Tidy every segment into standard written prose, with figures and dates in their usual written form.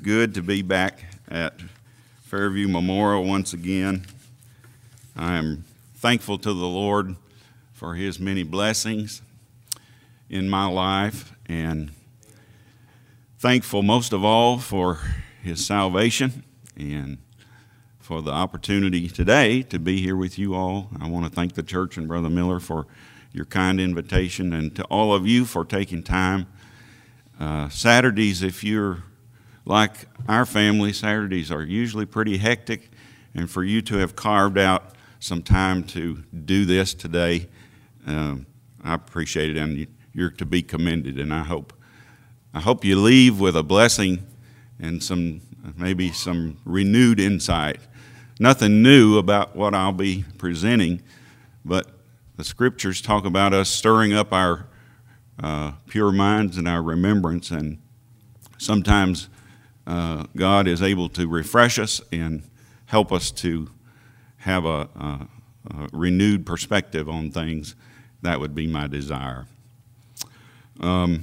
good to be back at Fairview Memorial once again. I am thankful to the Lord for His many blessings in my life, and thankful most of all for His salvation and for the opportunity today to be here with you all. I want to thank the church and Brother Miller for your kind invitation, and to all of you for taking time. Saturdays, if you're like our family, Saturdays are usually pretty hectic, and for you to have carved out some time to do this today, I appreciate it, and you're to be commended. And I hope you leave with a blessing and maybe some renewed insight. Nothing new about what I'll be presenting, but the Scriptures talk about us stirring up our pure minds and our remembrance, and sometimes God is able to refresh us and help us to have a renewed perspective on things. That would be my desire. I'm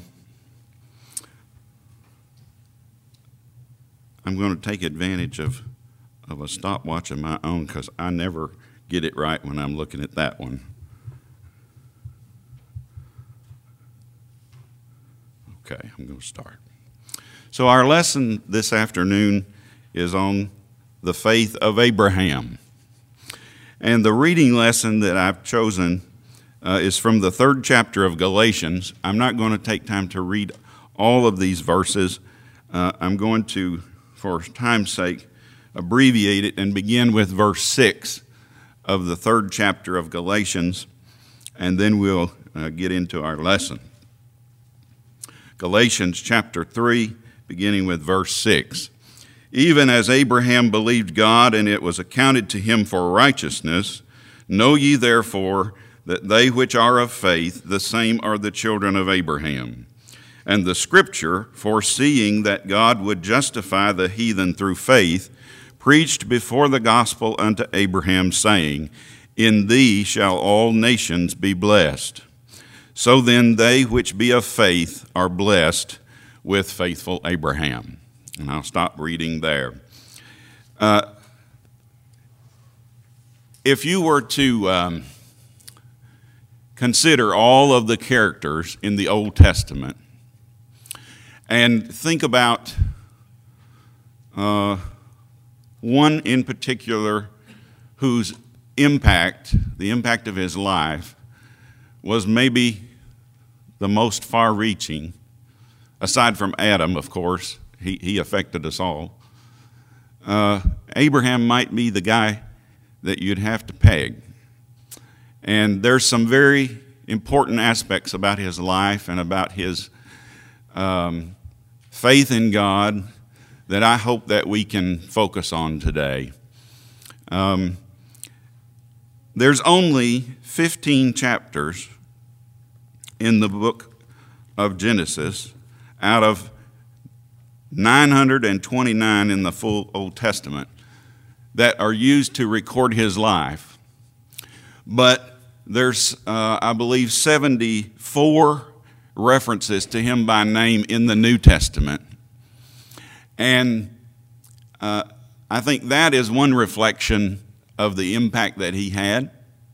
going to take advantage of a stopwatch of my own, because I never get it right when I'm looking at that one. Okay, I'm going to start. So our lesson this afternoon is on the faith of Abraham. And the reading lesson that I've chosen is from the 3rd chapter of Galatians. I'm not going to take time to read all of these verses. I'm going to, for time's sake, abbreviate it and begin with verse 6 of the 3rd chapter of Galatians, and then we'll get into our lesson. Galatians chapter 3, beginning with verse 6. Even as Abraham believed God, and it was accounted to him for righteousness, know ye therefore that they which are of faith, the same are the children of Abraham. And the Scripture, foreseeing that God would justify the heathen through faith, preached before the gospel unto Abraham, saying, In thee shall all nations be blessed. So then they which be of faith are blessed with faithful Abraham. And I'll stop reading there. If you were to consider all of the characters in the Old Testament and think about one in particular whose impact, the impact of his life, was maybe the most far-reaching, aside from Adam, of course. He affected us all. Abraham might be the guy that you'd have to peg. And there's some very important aspects about his life and about his faith in God that I hope that we can focus on today. There's only 15 chapters in the book of Genesis out of 929 in the full Old Testament that are used to record his life. But there's, I believe, 74 references to him by name in the New Testament. And I think that is one reflection of the impact that he had.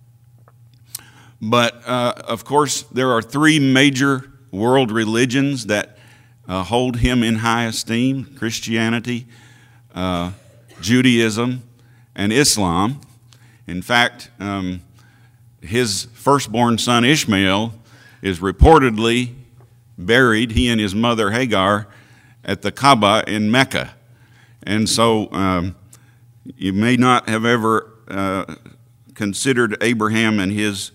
But, of course, there are 3 major world religions that hold him in high esteem: Christianity, Judaism, and Islam. In fact, his firstborn son Ishmael is reportedly buried, he and his mother Hagar, at the Kaaba in Mecca. And so you may not have ever considered Abraham and his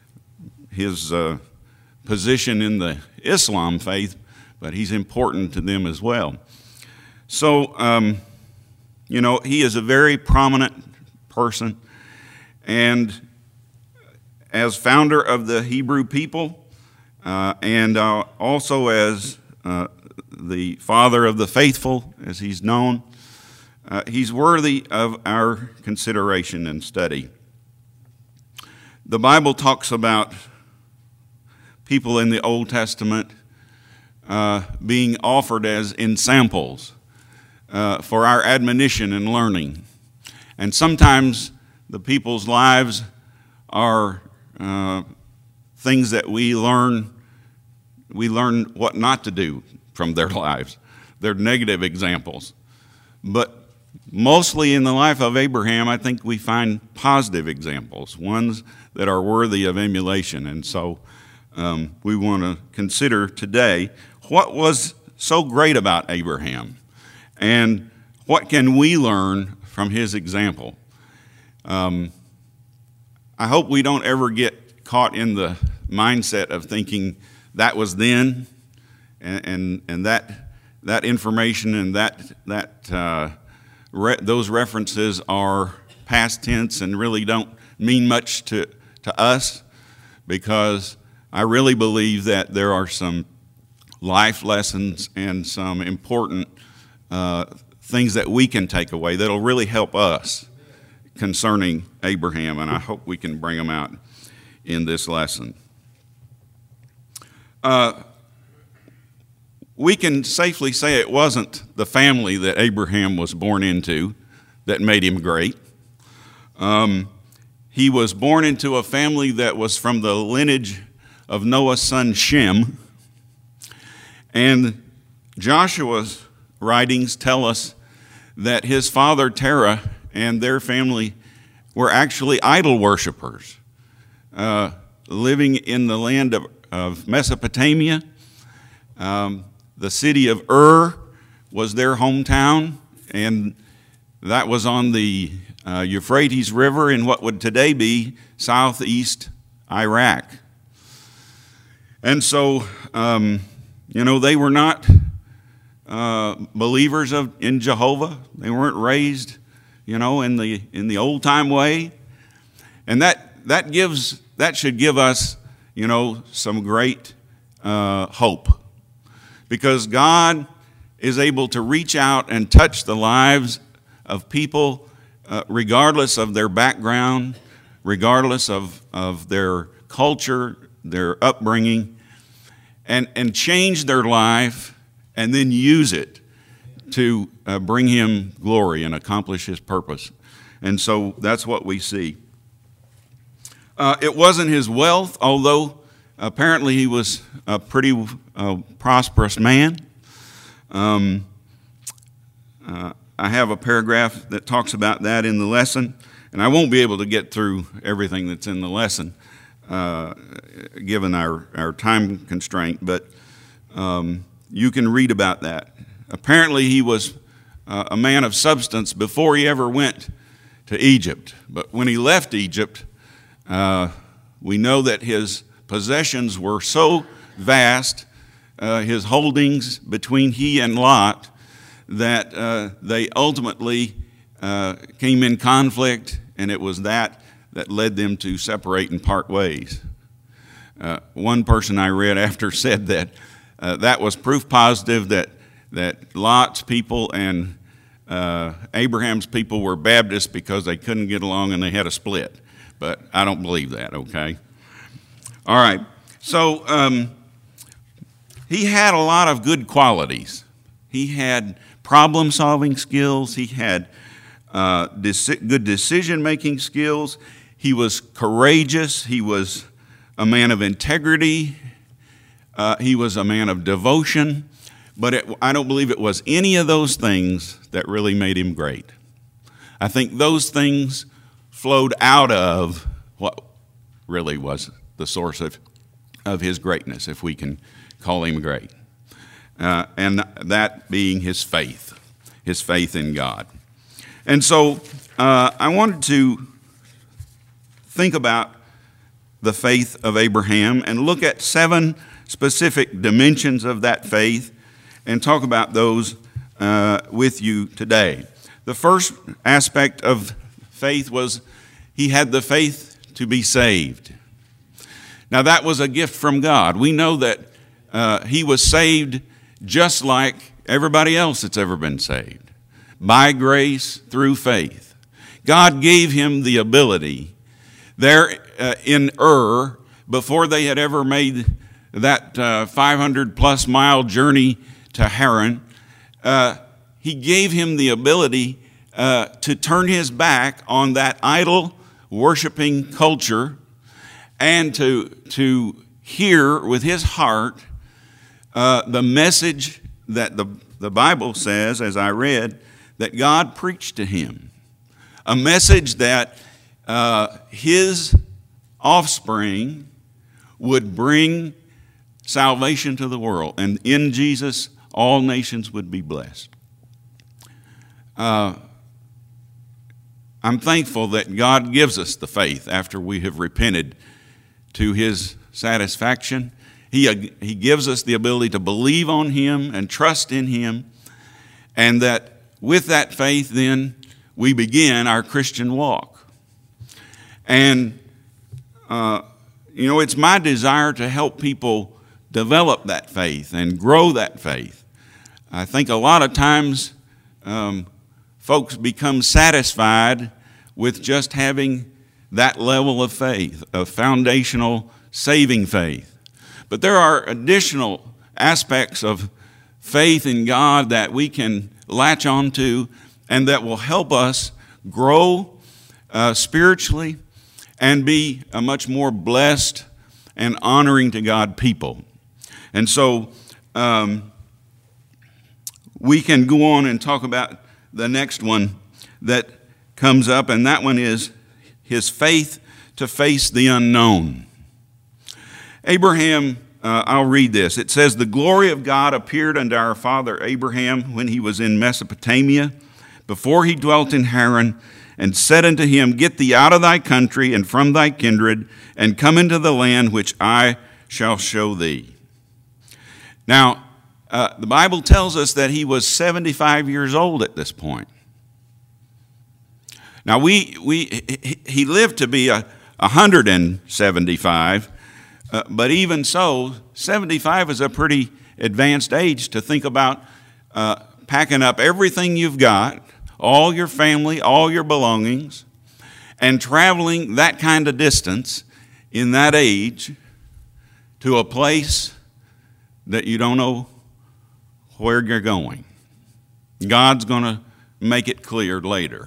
position in the Islam faith, but he's important to them as well. So, he is a very prominent person, and as founder of the Hebrew people, and also as the father of the faithful, as he's known, he's worthy of our consideration and study. The Bible talks about people in the Old Testament being offered as ensamples. for our admonition and learning. And sometimes the people's lives are things that we learn what not to do from their lives. They're negative examples. But mostly in the life of Abraham, I think we find positive examples, ones that are worthy of emulation. And so we want to consider today what was so great about Abraham and what can we learn from his example. I hope we don't ever get caught in the mindset of thinking that was then and that information and those references are past tense and really don't mean much to us, because I really believe that there are some life lessons and some important things that we can take away that'll really help us concerning Abraham, and I hope we can bring them out in this lesson. We can safely say it wasn't the family that Abraham was born into that made him great. He was born into a family that was from the lineage of Noah's son Shem. And Joshua's writings tell us that his father Terah and their family were actually idol worshipers, living in the land of Mesopotamia. The city of Ur was their hometown, and that was on the Euphrates River in what would today be southeast Iraq. And so, they were not believers in Jehovah. They weren't raised, in the old time way, and that should give us, some great hope, because God is able to reach out and touch the lives of people, regardless of their background, regardless of their culture, their upbringing, and change their life, and then use it to bring him glory and accomplish his purpose. And so that's what we see. It wasn't his wealth, although apparently he was a pretty prosperous man. I have a paragraph that talks about that in the lesson, and I won't be able to get through everything that's in the lesson, given our time constraint, but you can read about that. Apparently he was a man of substance before he ever went to Egypt, but when he left Egypt, we know that his possessions were so vast, his holdings between he and Lot, that they ultimately came in conflict, and it was that led them to separate and part ways. One person I read after said that that was proof positive that Lot's people and Abraham's people were Baptists because they couldn't get along and they had a split. But I don't believe that, okay? All right, so he had a lot of good qualities. He had problem-solving skills. He had good decision-making skills. He was courageous. He was a man of integrity. He was a man of devotion. But I don't believe it was any of those things that really made him great. I think those things flowed out of what really was the source of his greatness, if we can call him great. And that being his faith in God. And so I wanted to think about the faith of Abraham and look at 7 specific dimensions of that faith and talk about those with you today. The first aspect of faith was he had the faith to be saved. Now that was a gift from God. We know that he was saved just like everybody else that's ever been saved, by grace through faith. God gave him the ability there in Ur, before they had ever made that 500 plus mile journey to Haran. he gave him the ability to turn his back on that idol-worshiping culture and to hear with his heart the message that the Bible says, as I read, that God preached to him. A message that his offspring would bring salvation to the world, and in Jesus all nations would be blessed. I'm thankful that God gives us the faith after we have repented to his satisfaction. He gives us the ability to believe on him and trust in him, and that with that faith then we begin our Christian walk. And it's my desire to help people develop that faith and grow that faith. I think a lot of times folks become satisfied with just having that level of faith, of foundational saving faith. But there are additional aspects of faith in God that we can latch onto and that will help us grow spiritually and be a much more blessed and honoring to God people. And so we can go on and talk about the next one that comes up, and that one is his faith to face the unknown. Abraham, I'll read this. It says, "The glory of God appeared unto our father Abraham when he was in Mesopotamia, before he dwelt in Haran, and said unto him, Get thee out of thy country and from thy kindred, and come into the land which I shall show thee." Now, the Bible tells us that he was 75 years old at this point. Now, he lived to be 175, but even so, 75 is a pretty advanced age to think about packing up everything you've got, all your family, all your belongings, and traveling that kind of distance in that age to a place that you don't know where you're going. God's going to make it clear later.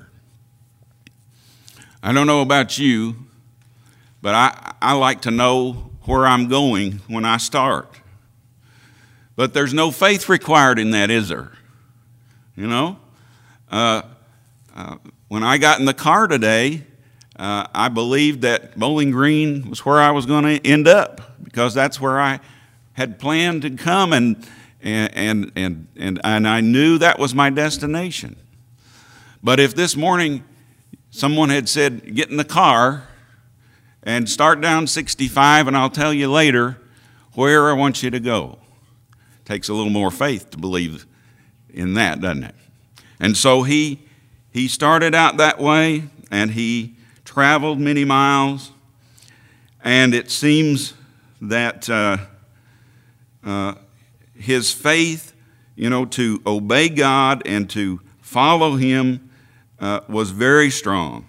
I don't know about you, but I like to know where I'm going when I start. But there's no faith required in that, is there? You know? When I got in the car today, I believed that Bowling Green was where I was going to end up, because that's where I had planned to come, and I knew that was my destination. But if this morning someone had said, get in the car and start down 65, and I'll tell you later where I want you to go. It takes a little more faith to believe in that, doesn't it? And so he started out that way, and he traveled many miles, and it seems that his faith, to obey God and to follow him was very strong.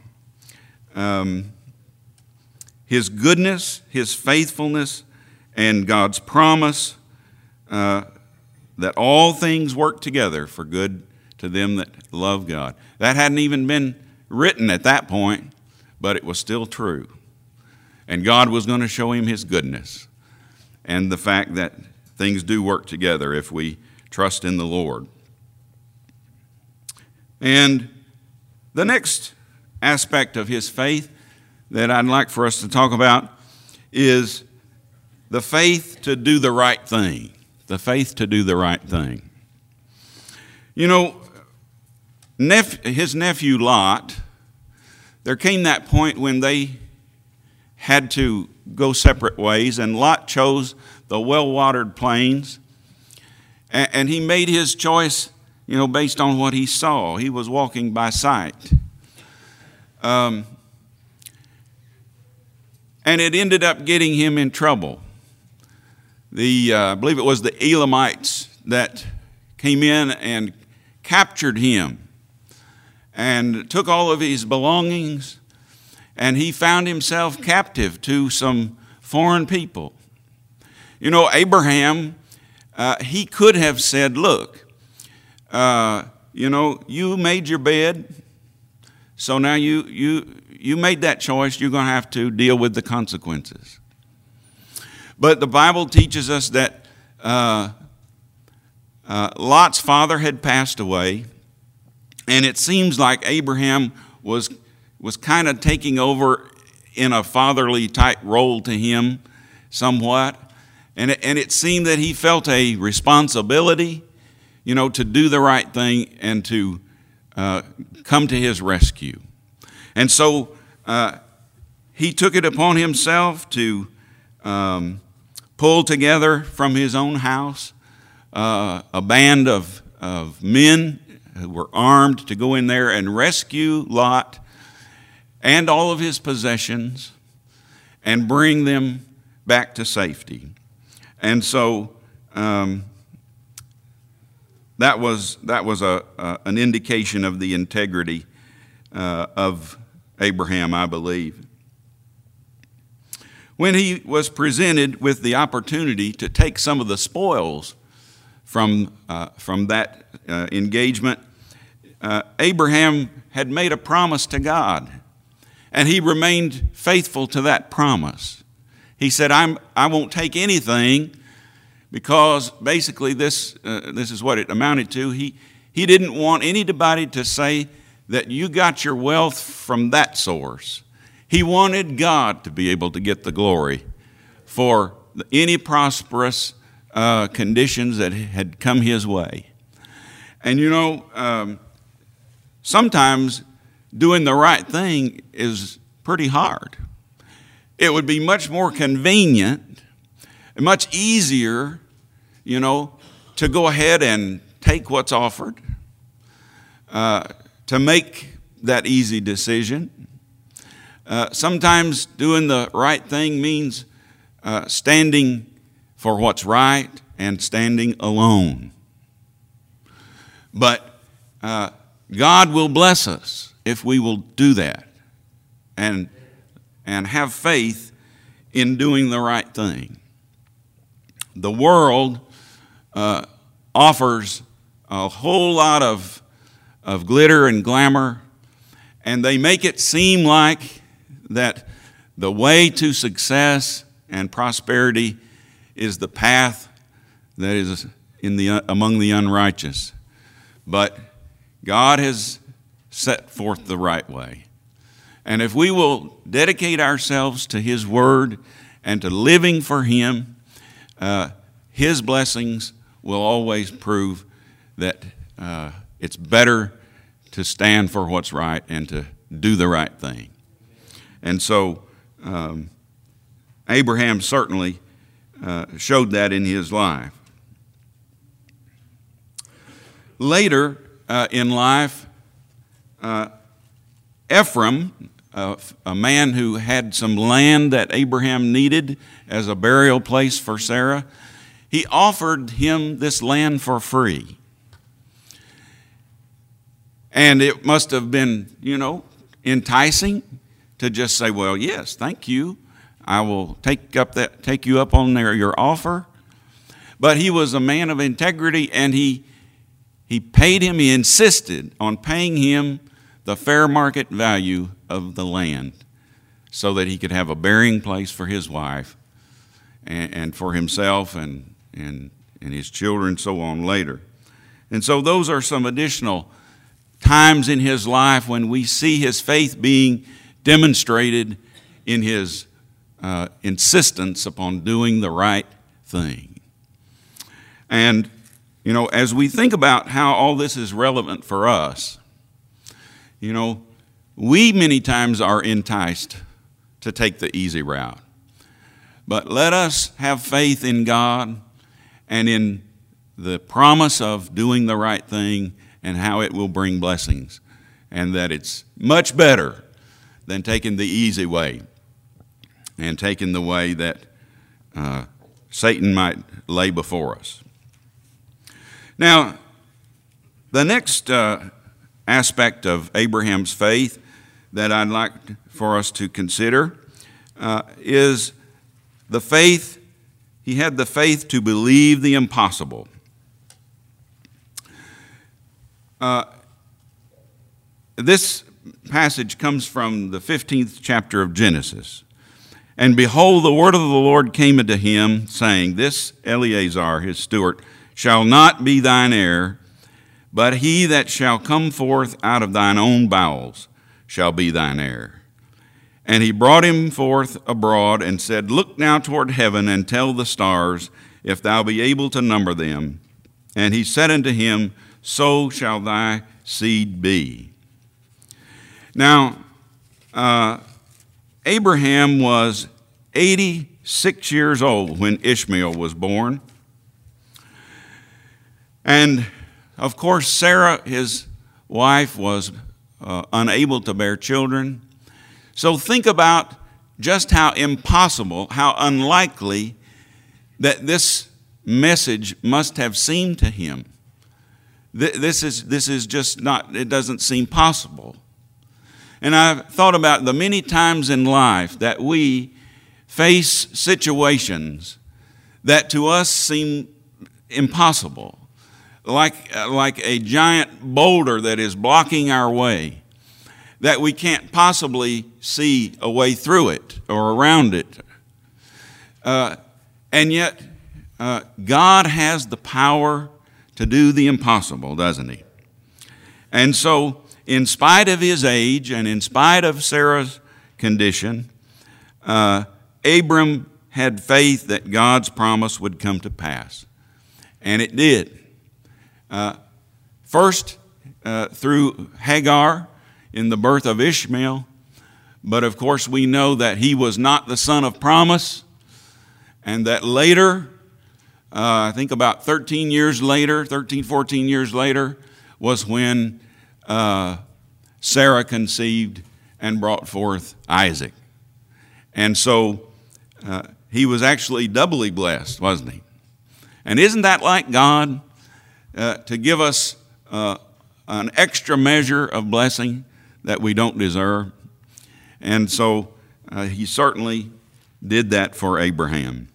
His goodness, his faithfulness, and God's promise that all things work together for good to them that love God. That hadn't even been written at that point, but it was still true. And God was going to show him his goodness and the fact that things do work together if we trust in the Lord. And the next aspect of his faith that I'd like for us to talk about is the faith to do the right thing. The faith to do the right thing. His nephew Lot, there came that point when they had to go separate ways, and Lot chose the well-watered plains, and he made his choice, based on what he saw. He was walking by sight. And it ended up getting him in trouble. I believe it was the Elamites that came in and captured him and took all of his belongings, and he found himself captive to some foreign people. Abraham, he could have said, look, you made your bed, so now you made that choice. You're going to have to deal with the consequences. But the Bible teaches us that Lot's father had passed away, and it seems like Abraham was kind of taking over in a fatherly type role to him somewhat. And it seemed that he felt a responsibility, to do the right thing and to come to his rescue. And so he took it upon himself to pull together from his own house a band of men who were armed to go in there and rescue Lot and all of his possessions and bring them back to safety. And so that was an indication of the integrity of Abraham, I believe. When he was presented with the opportunity to take some of the spoils from that engagement, Abraham had made a promise to God, and he remained faithful to that promise. He said, I won't take anything, because basically this is what it amounted to. He didn't want anybody to say that you got your wealth from that source. He wanted God to be able to get the glory for any prosperous conditions that had come his way. And sometimes doing the right thing is pretty hard. It would be much more convenient and much easier, to go ahead and take what's offered, to make that easy decision. Sometimes doing the right thing means standing for what's right and standing alone. But God will bless us if we will do that and have faith in doing the right thing. The world offers a whole lot of glitter and glamour, and they make it seem like that the way to success and prosperity is the path that is among the unrighteous. But God has set forth the right way. And if we will dedicate ourselves to His Word and to living for Him, His blessings will always prove that it's better to stand for what's right and to do the right thing. And so Abraham certainly showed that in his life. Later in life, Ephraim, a man who had some land that Abraham needed as a burial place for Sarah, he offered him this land for free. And it must have been, enticing to just say, well, yes, thank you. I will take you up on your offer. But he was a man of integrity, and he paid him, he insisted on paying him the fair market value of the land so that he could have a burying place for his wife and for himself and his children, so on later. And so those are some additional times in his life when we see his faith being demonstrated in his insistence upon doing the right thing. And, as we think about how all this is relevant for us, we many times are enticed to take the easy route. But let us have faith in God and in the promise of doing the right thing and how it will bring blessings, and that it's much better than taking the easy way and taking the way that Satan might lay before us. Now, the next aspect of Abraham's faith that I'd like for us to consider is the faith. He had the faith to believe the impossible. This passage comes from the 15th chapter of Genesis. And behold, the word of the Lord came unto him, saying, This Eleazar, his steward, shall not be thine heir, but he that shall come forth out of thine own bowels shall be thine heir. And he brought him forth abroad, and said, Look now toward heaven, and tell the stars, if thou be able to number them. And he said unto him, So shall thy seed be. Now, Abraham was 86 years old when Ishmael was born. And, of course, Sarah, his wife, was unable to bear children. So think about just how impossible, how unlikely that this message must have seemed to him. This is just not, it doesn't seem possible. And I've thought about the many times in life that we face situations that to us seem impossible, like a giant boulder that is blocking our way, that we can't possibly see a way through it or around it. And yet, God has the power to do the impossible, doesn't He? And so, in spite of his age and in spite of Sarah's condition, Abram had faith that God's promise would come to pass. And it did. First, through Hagar in the birth of Ishmael. But of course, we know that he was not the son of promise. And that later, I think about 13, 14 years later, was when Sarah conceived and brought forth Isaac. And so he was actually doubly blessed, wasn't he? And isn't that like God to give us an extra measure of blessing that we don't deserve? And so he certainly did that for Abraham.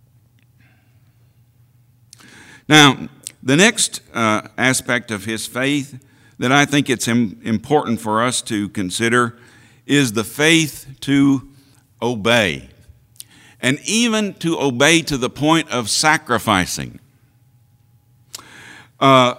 Now, the next aspect of his faith that I think it's important for us to consider is the faith to obey, and even to obey to the point of sacrificing. At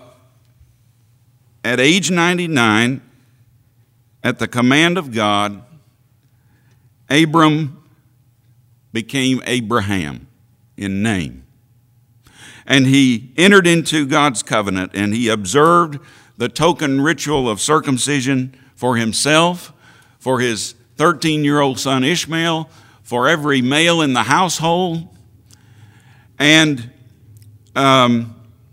age 99, at the command of God, Abram became Abraham in name. And he entered into God's covenant, and he observed the token ritual of circumcision for himself, for his 13-year-old son Ishmael, for every male in the household. And that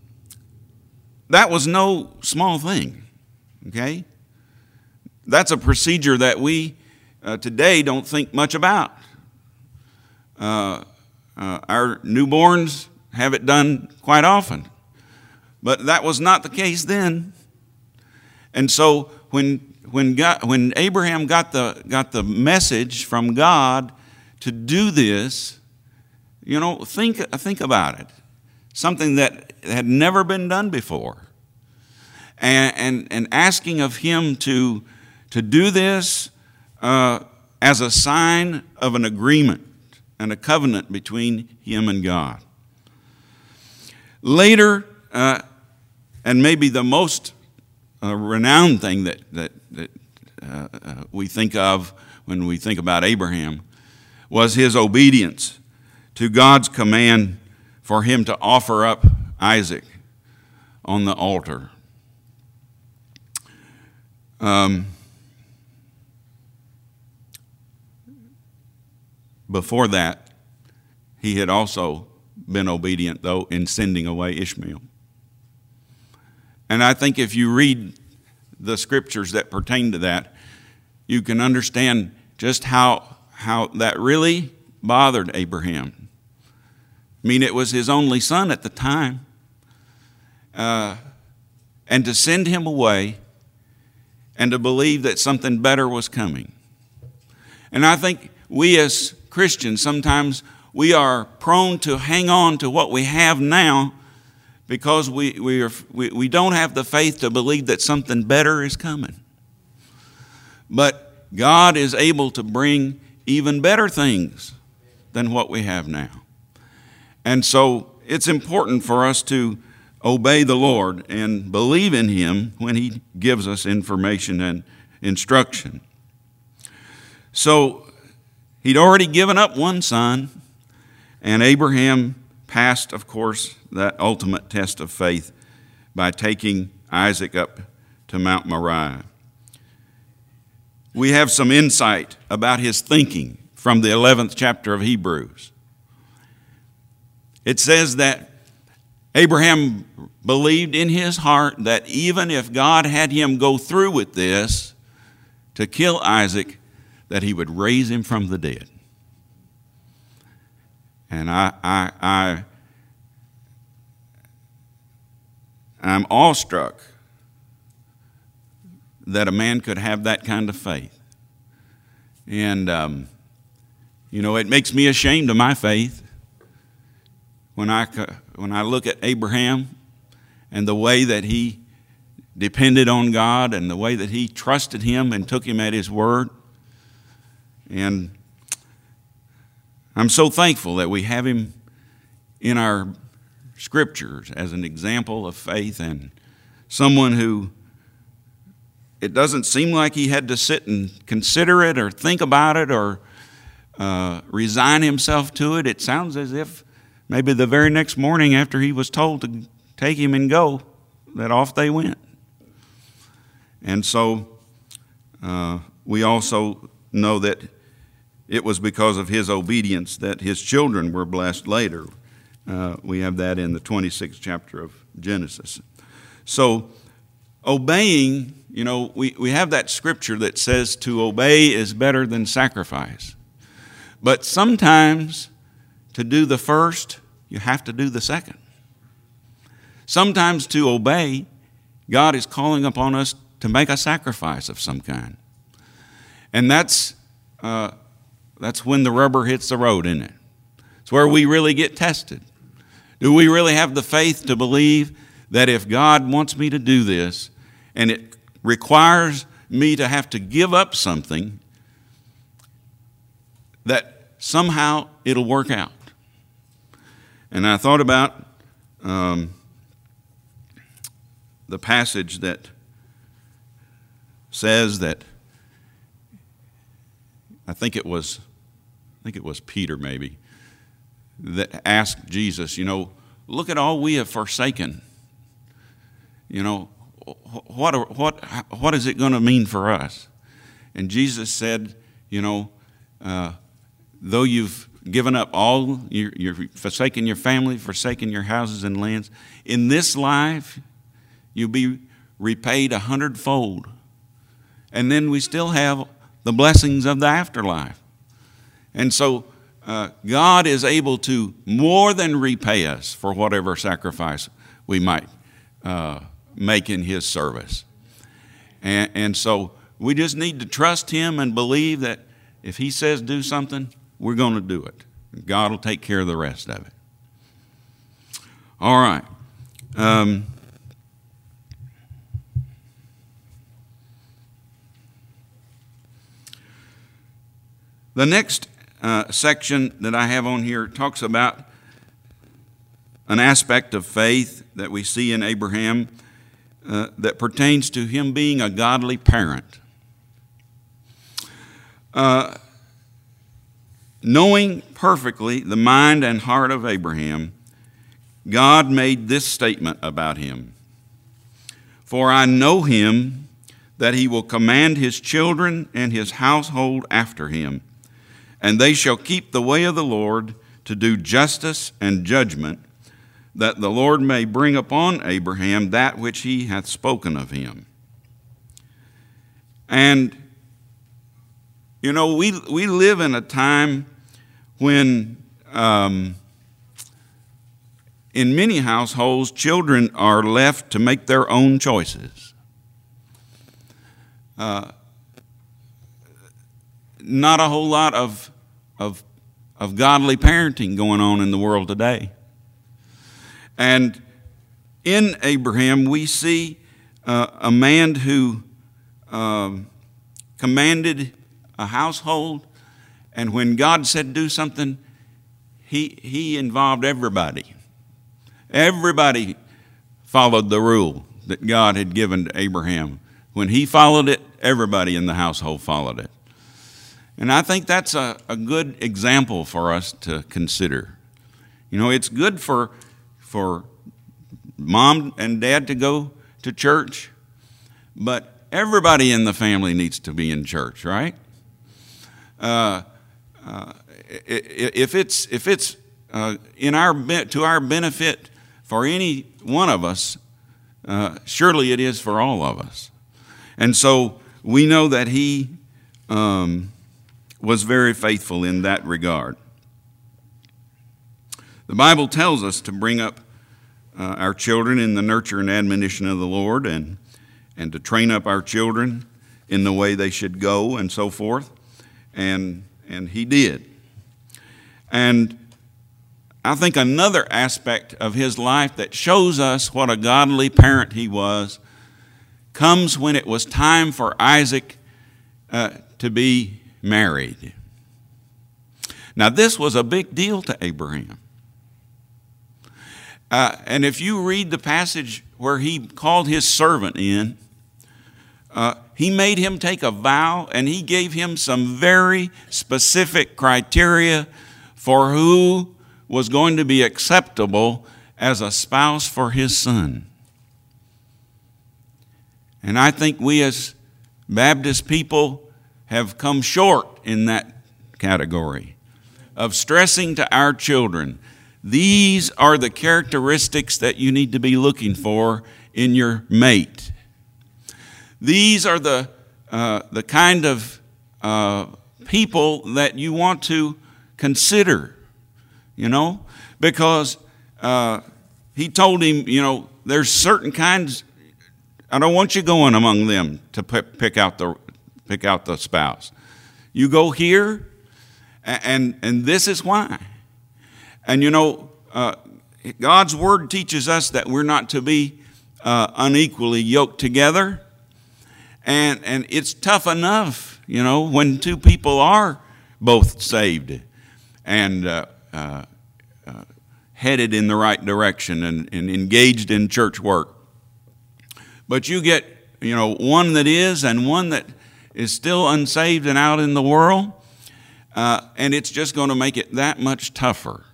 was no small thing, okay? That's a procedure that we today don't think much about. Our newborns have it done quite often. But that was not the case then. And so when Abraham got the message from God to do this, you know, think about it. Something that had never been done before. And asking of him to do this as a sign of an agreement and a covenant between him and God. Later, and maybe the most renowned thing that we think of when we think about Abraham was his obedience to God's command for him to offer up Isaac on the altar. Before that, he had also been obedient, though, in sending away Ishmael. And I think if you read the scriptures that pertain to that, you can understand just how that really bothered Abraham. I mean, it was his only son at the time. And to send him away and to believe that something better was coming. And I think we as Christians, sometimes we are prone to hang on to what we have now because we don't have the faith to believe that something better is coming. But God is able to bring even better things than what we have now. And so it's important for us to obey the Lord and believe in Him when He gives us information and instruction. So He'd already given up one son, and Abraham passed, of course, that ultimate test of faith by taking Isaac up to Mount Moriah. We have some insight about his thinking from the 11th chapter of Hebrews. It says that Abraham believed in his heart that even if God had him go through with this to kill Isaac, that He would raise him from the dead. And I'm awestruck that a man could have that kind of faith. And, it makes me ashamed of my faith when I look at Abraham and the way that he depended on God and the way that he trusted Him and took Him at His word. And I'm so thankful that we have him in our scriptures as an example of faith and someone who it doesn't seem like he had to sit and consider it or think about it or resign himself to it. It sounds as if maybe the very next morning after he was told to take him and go, that off they went. And so we also know that it was because of his obedience that his children were blessed later. We have that in the 26th chapter of Genesis. So obeying, we have that scripture that says to obey is better than sacrifice. But sometimes to do the first, you have to do the second. Sometimes to obey, God is calling upon us to make a sacrifice of some kind. And that's when the rubber hits the road, isn't it? It's where we really get tested. Do we really have the faith to believe that if God wants me to do this and it requires me to have to give up something, that somehow it'll work out? And I thought about the passage that says that I think it was Peter maybe that asked Jesus, look at all we have forsaken. What is it going to mean for us? And Jesus said, though you've given up all, you're forsaken your family, forsaken your houses and lands, in this life you'll be repaid 100-fold. And then we still have the blessings of the afterlife. And so God is able to more than repay us for whatever sacrifice we might make in His service. And so we just need to trust Him and believe that if He says do something, we're going to do it. God will take care of the rest of it. All right. The next section that I have on here talks about an aspect of faith that we see in Abraham that pertains to him being a godly parent. Knowing perfectly the mind and heart of Abraham, God made this statement about him. For I know him, that he will command his children and his household after him, and they shall keep the way of the Lord to do justice and judgment, that the Lord may bring upon Abraham that which he hath spoken of him. And, we live in a time when in many households, children are left to make their own choices. Not a whole lot of godly parenting going on in the world today. And in Abraham, we see a man who commanded a household, and when God said do something, he involved everybody. Everybody followed the rule that God had given to Abraham. When he followed it, everybody in the household followed it. And I think that's a good example for us to consider. You know, it's good for mom and dad to go to church, but everybody in the family needs to be in church, right? If it's to our benefit for any one of us, surely it is for all of us. And so we know that he was very faithful in that regard. The Bible tells us to bring up our children in the nurture and admonition of the Lord, and to train up our children in the way they should go, and so forth. And he did. And I think another aspect of his life that shows us what a godly parent he was comes when it was time for Isaac to be married. Now, this was a big deal to Abraham. And if you read the passage where he called his servant in, he made him take a vow, and he gave him some very specific criteria for who was going to be acceptable as a spouse for his son. And I think we as Baptist people have come short in that category of stressing to our children, these are the characteristics that you need to be looking for in your mate. These are the kind of people that you want to consider, you know, because he told him, you know, there's certain kinds. I don't want you going among them to pick out the spouse. You go here, and this is why. And you know, God's word teaches us that we're not to be unequally yoked together. And it's tough enough, you know, when two people are both saved and headed in the right direction and engaged in church work. But you get, you know, one that is and one that is still unsaved and out in the world, and it's just going to make it that much tougher.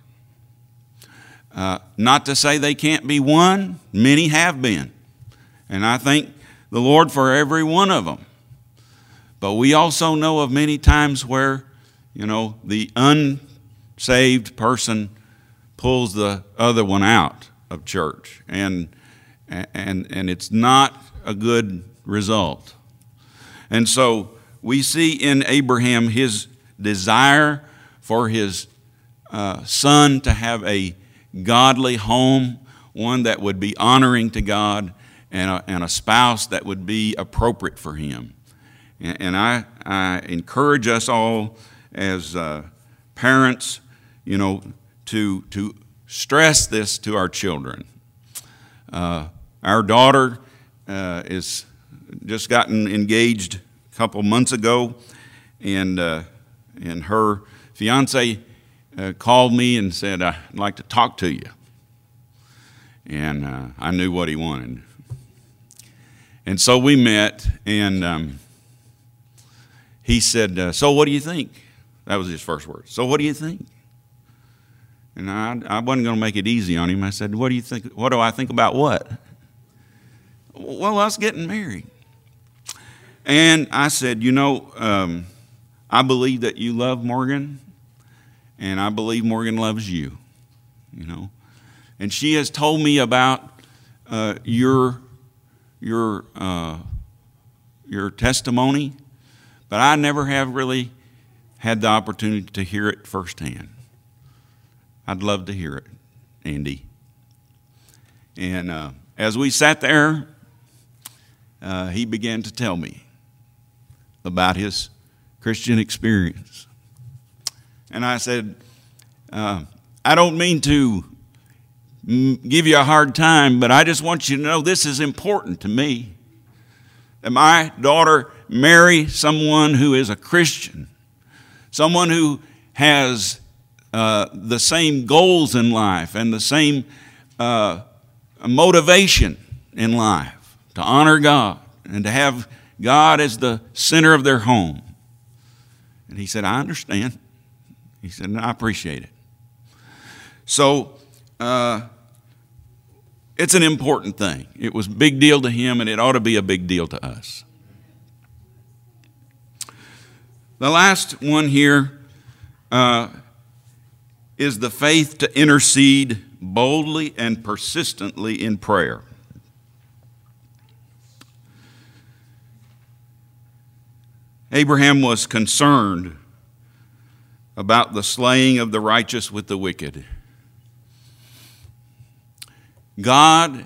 Not to say they can't be won. Many have been. And I thank the Lord for every one of them. But we also know of many times where, you know, the unsaved person pulls the other one out of church. And it's not a good result. And so we see in Abraham his desire for his son to have a godly home, one that would be honoring to God, and a spouse that would be appropriate for him. And I encourage us all as parents, you know, to stress this to our children. Our daughter is just gotten engaged a couple months ago, and her fiance called me and said, "I'd like to talk to you." And I knew what he wanted. And so we met, and he said, "So what do you think?" That was his first word. "So what do you think?" And I wasn't going to make it easy on him. I said, "What do you think? What do I think about what?" "Well, us getting married." And I said, "You know, I believe that you love Morgan, and I believe Morgan loves you, you know. And she has told me about your testimony, but I never have really had the opportunity to hear it firsthand. I'd love to hear it, Andy." And as we sat there, he began to tell me about his Christian experience. And I said, "I don't mean to give you a hard time, but I just want you to know this is important to me. That my daughter marry someone who is a Christian, someone who has the same goals in life and the same motivation in life to honor God and to have God as the center of their home. And he said, I understand. He said, and I appreciate it. So it's an important thing. It was a big deal to him, and it ought to be a big deal to us. The last one here is the faith to intercede boldly and persistently in prayer. Abraham was concerned about the slaying of the righteous with the wicked. God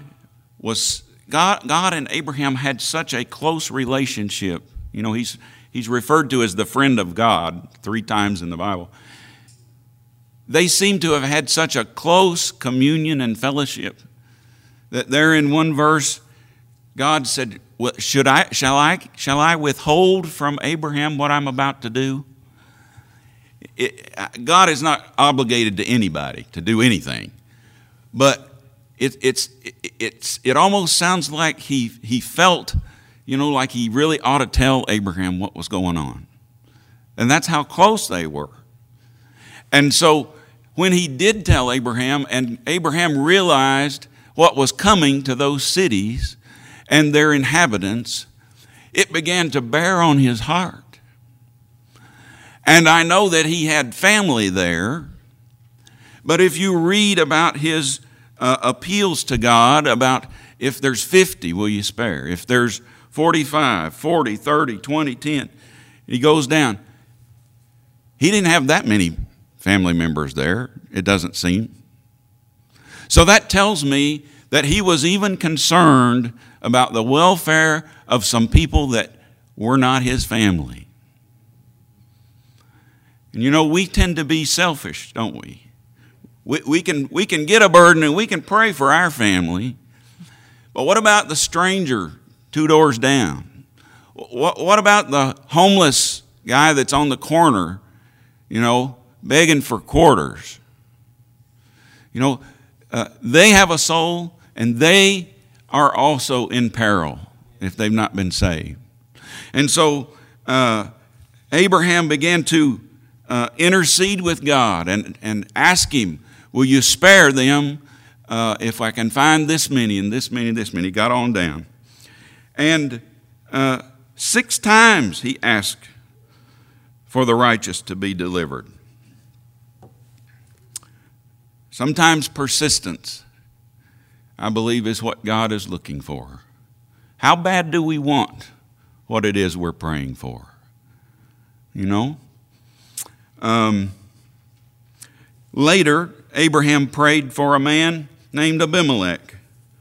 and Abraham had such a close relationship. You know, he's referred to as the friend of God 3 times in the Bible. They seem to have had such a close communion and fellowship that there in one verse, God said, shall I withhold from Abraham what I'm about to do? God is not obligated to anybody to do anything, but it almost sounds like he felt, like he really ought to tell Abraham what was going on, and that's how close they were. And so when he did tell Abraham, and Abraham realized what was coming to those cities and their inhabitants, it began to bear on his heart. And I know that he had family there, but if you read about his appeals to God, about if there's 50, will you spare? If there's 45, 40, 30, 20, 10, he goes down. He didn't have that many family members there, it doesn't seem. So that tells me that he was even concerned about the welfare of some people that were not his family. And we tend to be selfish, don't we? We can get a burden and we can pray for our family, but what about the stranger 2 doors down? What about the homeless guy that's on the corner, begging for quarters? They have a soul, and they are also in peril if they've not been saved. And so Abraham began to intercede with God and ask him, will you spare them if I can find this many and this many and this many? He got on down. And 6 times he asked for the righteous to be delivered. Sometimes persistence, I believe, is what God is looking for. How bad do we want what it is we're praying for? Later, Abraham prayed for a man named Abimelech.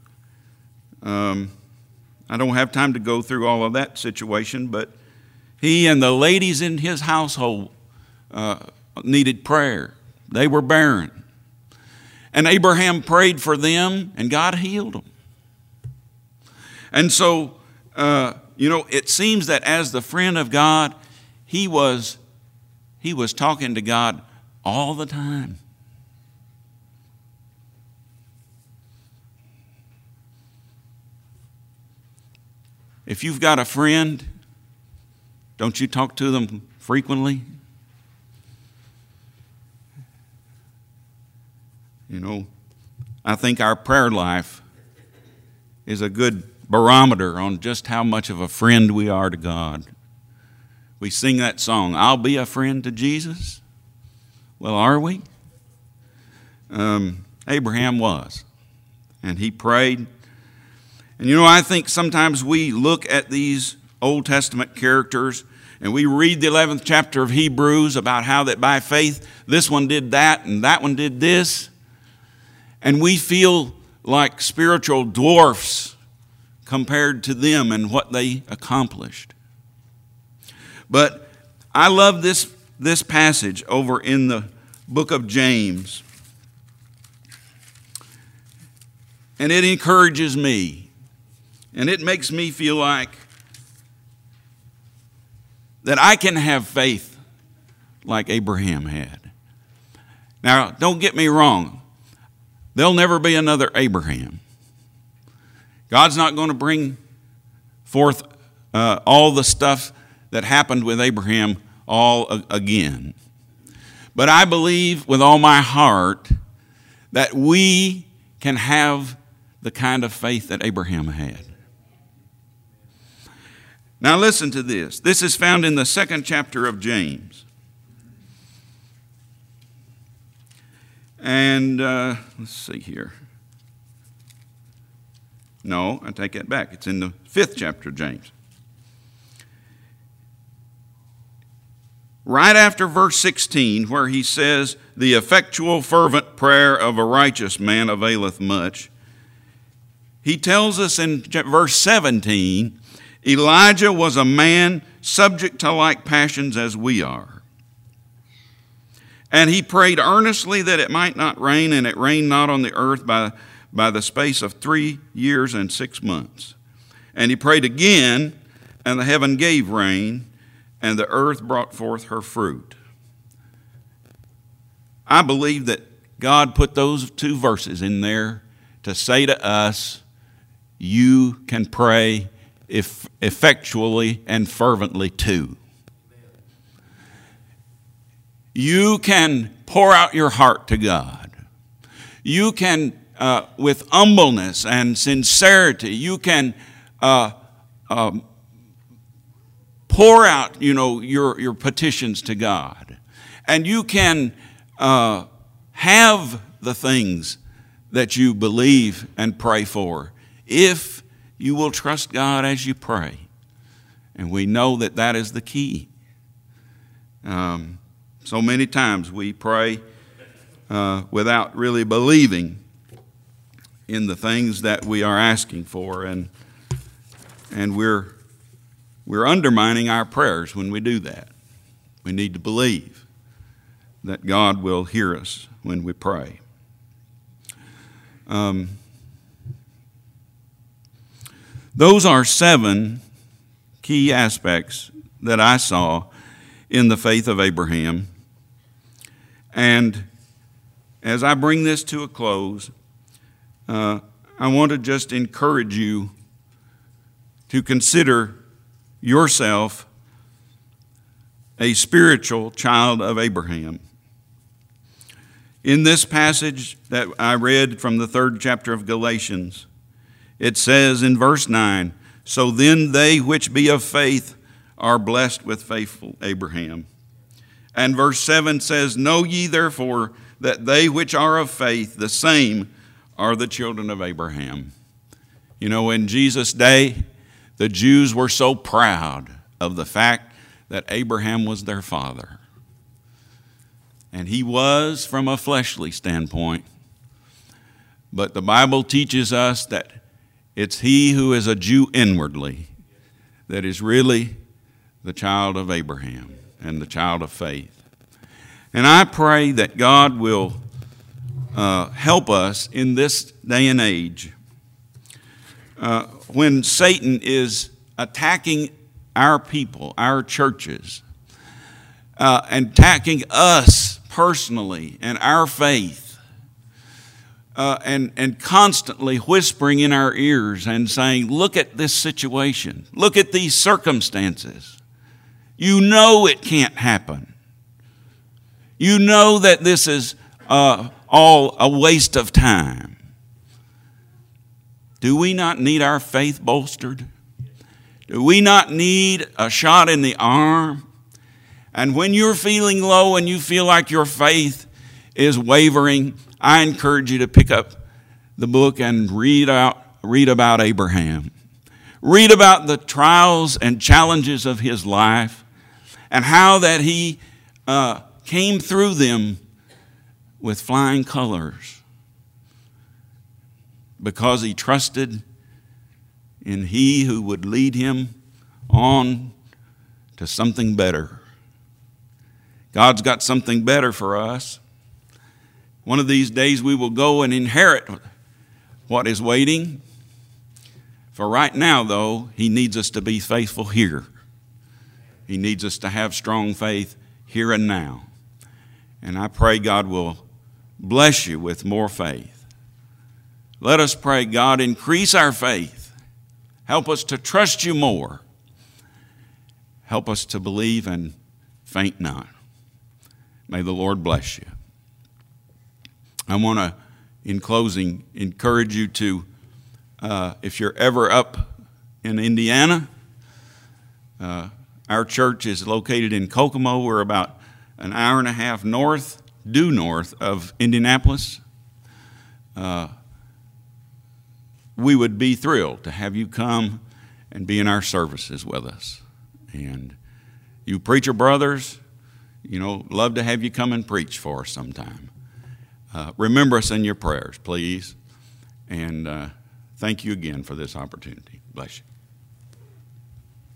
I don't have time to go through all of that situation, but he and the ladies in his household needed prayer. They were barren. And Abraham prayed for them, and God healed them. And so, it seems that as the friend of God, he was talking to God all the time. If you've got a friend, don't you talk to them frequently? I think our prayer life is a good barometer on just how much of a friend we are to God. We sing that song, I'll be a friend to Jesus. Well, are we? Abraham was. And he prayed. And I think sometimes we look at these Old Testament characters and we read the 11th chapter of Hebrews about how that by faith this one did that and that one did this. And we feel like spiritual dwarfs compared to them and what they accomplished. But I love this passage over in the book of James. and it encourages me, and it makes me feel like that I can have faith like Abraham had. Now, don't get me wrong. There'll never be another Abraham. God's not going to bring forth all the stuff that happened with Abraham all again. But I believe with all my heart that we can have the kind of faith that Abraham had. Now listen to this. This is found in the 2nd chapter of James. And let's see here. No, I take that back. It's in the 5th chapter of James. Right after verse 16, where he says, "The effectual fervent prayer of a righteous man availeth much," he tells us in verse 17, Elijah was a man subject to like passions as we are. And he prayed earnestly that it might not rain, and it rained not on the earth by the space of 3 years and 6 months. And he prayed again, and the heaven gave rain, and the earth brought forth her fruit. I believe that God put those 2 verses in there to say to us, you can pray effectually and fervently too. You can pour out your heart to God. You can, with humbleness and sincerity, you can pour out, your petitions to God. And you can have the things that you believe and pray for if you will trust God as you pray. And we know that that is the key. So many times we pray without really believing in the things that we are asking for, and we're undermining our prayers when we do that. We need to believe that God will hear us when we pray. Those are 7 key aspects that I saw in the faith of Abraham. And as I bring this to a close, I want to just encourage you to consider yourself a spiritual child of Abraham. In this passage that I read from the 3rd chapter of Galatians, it says in verse 9, "So then they which be of faith are blessed with faithful Abraham." And verse 7 says, "Know ye therefore that they which are of faith, the same are the children of Abraham." In Jesus' day, the Jews were so proud of the fact that Abraham was their father. And he was from a fleshly standpoint. But the Bible teaches us that it's he who is a Jew inwardly that is really the child of Abraham and the child of faith. And I pray that God will help us in this day and age. When Satan is attacking our people, our churches, and attacking us personally and our faith, and constantly whispering in our ears and saying, look at this situation, look at these circumstances. You know it can't happen. You know that this is all a waste of time. Do we not need our faith bolstered? Do we not need a shot in the arm? And when you're feeling low and you feel like your faith is wavering, I encourage you to pick up the book and read about Abraham. Read about the trials and challenges of his life and how that he came through them with flying colors because he trusted in he who would lead him on to something better. God's got something better for us. One of these days we will go and inherit what is waiting. For right now, though, he needs us to be faithful here. He needs us to have strong faith here and now. And I pray God will bless you with more faith. Let us pray, God, increase our faith. Help us to trust you more. Help us to believe and faint not. May the Lord bless you. I want to, in closing, encourage you to, if you're ever up in Indiana, our church is located in Kokomo. We're about an hour and a half due north of Indianapolis. We would be thrilled to have you come and be in our services with us. And you preacher brothers, love to have you come and preach for us sometime. Remember us in your prayers, please. And thank you again for this opportunity. Bless you.